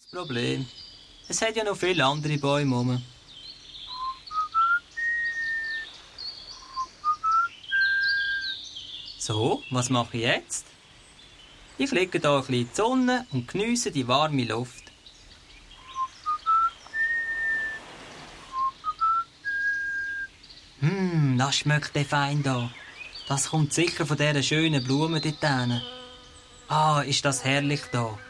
Problem. Es hat ja noch viele andere Bäume rum. So, was mache ich jetzt? Ich lege hier ein bisschen in die Sonne und geniesse die warme Luft. Das schmeckt fein da. Das kommt sicher von dieser schönen Blume dort hin. Ah, ist das herrlich da.